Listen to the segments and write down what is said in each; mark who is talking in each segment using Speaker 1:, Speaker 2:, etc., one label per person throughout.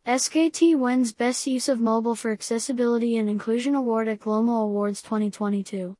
Speaker 1: SKT wins Best Use of Mobile for Accessibility and Inclusion Award at Glomo Awards 2022.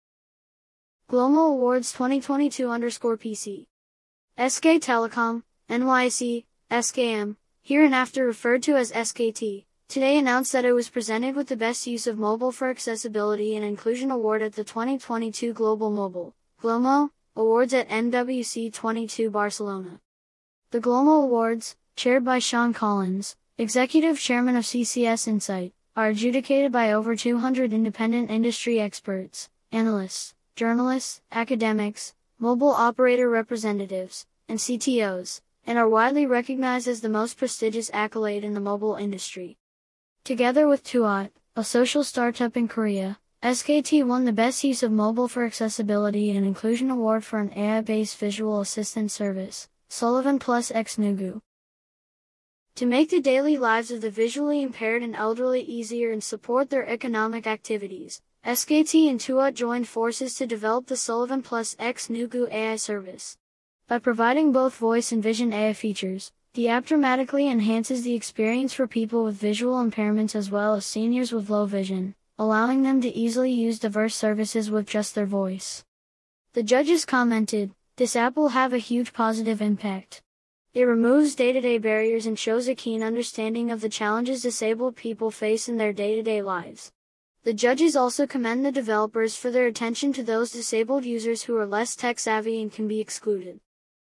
Speaker 1: Glomo Awards 2022_PC. SK Telecom, NYC, SKM, hereinafter referred to as SKT, today announced that it was presented with the Best Use of Mobile for Accessibility and Inclusion Award at the 2022 Global Mobile, Glomo, Awards at MWC 22 Barcelona. The Glomo Awards, chaired by Sean Collins, Executive Chairman of CCS Insight, are adjudicated by over 200 independent industry experts, analysts, journalists, academics, mobile operator representatives, and CTOs, and are widely recognized as the most prestigious accolade in the mobile industry. Together with Tuot, a social startup in Korea, SKT won the Best Use of Mobile for Accessibility and Inclusion Award for an AI-based visual assistant service, Sullivan Plus X Nugu. To make the daily lives of the visually impaired and elderly easier and support their economic activities, SKT and Tuot joined forces to develop the Sullivan Plus X Nugu AI service. By providing both voice and vision AI features, the app dramatically enhances the experience for people with visual impairments as well as seniors with low vision, allowing them to easily use diverse services with just their voice. The judges commented, "This app will have a huge positive impact. It removes day-to-day barriers and shows a keen understanding of the challenges disabled people face in their day-to-day lives." The judges also commend the developers for their attention to those disabled users who are less tech-savvy and can be excluded.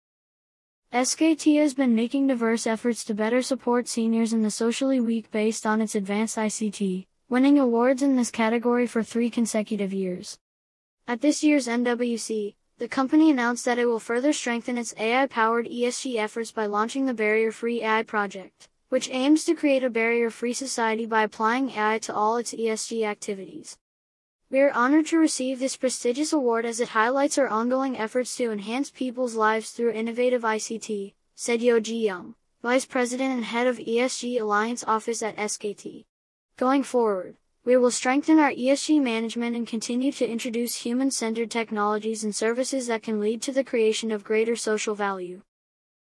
Speaker 1: SKT has been making diverse efforts to better support seniors and the socially weak based on its advanced ICT, winning awards in this category for 3 consecutive years. At this year's MWC, the company announced that it will further strengthen its AI-powered ESG efforts by launching the Barrier-Free AI project, which aims to create a barrier-free society by applying AI to all its ESG activities. We are honored to receive this prestigious award as it highlights our ongoing efforts to enhance people's lives through innovative ICT, said Yo Ji Young, Vice President and Head of ESG Alliance Office at SKT. Going forward, we will strengthen our ESG management and continue to introduce human-centered technologies and services that can lead to the creation of greater social value.